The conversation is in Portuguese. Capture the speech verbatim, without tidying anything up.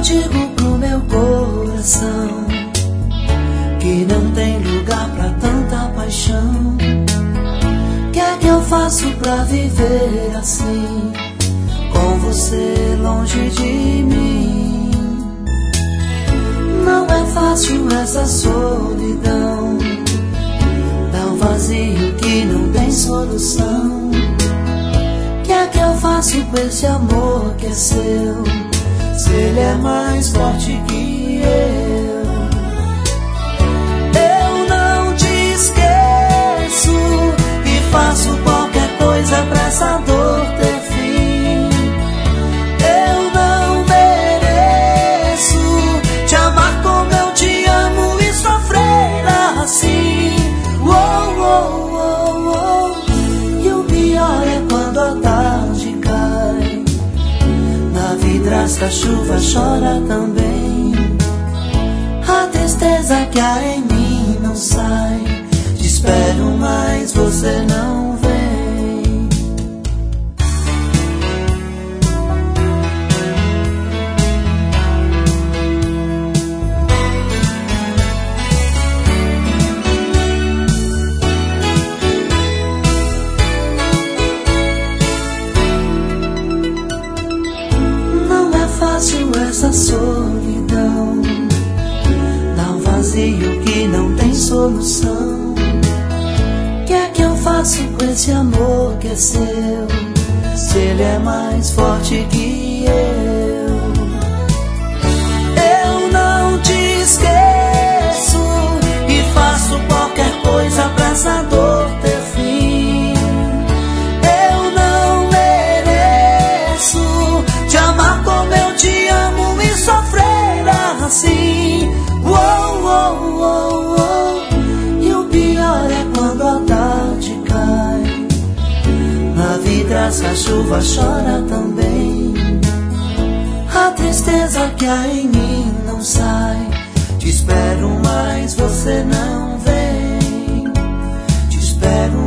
digo pro meu coração que não tem lugar pra tanta paixão. Que é que eu faço pra viver assim, com você longe de mim? Não é fácil essa solidão, tão vazio que não tem solução. Que é que eu faço com esse amor que é seu, se ele é mais forte que eu? Eu não te esqueço e faço qualquer coisa pra essa dor ter fim. Eu não mereço te amar como eu te amo e sofrer assim. Oh, oh, oh, oh. E o pior é quando a tarde cai, na vidraça a chuva chora também. A tristeza que há em mim não sai, te espero mas você não vem. Não é fácil essa solidão, dá um vazio que não tem solução. Que é que eu faço com esse amor que é seu, se ele é mais forte que eu? Eu não te esqueço e faço qualquer coisa pra essa dor ter fim. Eu não mereço te amar como eu te amo e sofrer assim. Oh, oh, oh, oh. E o pior é quando a tarde cai, na vidraça a chuva chora também. A tristeza que há em mim não sai, te espero mas você não vem. Te espero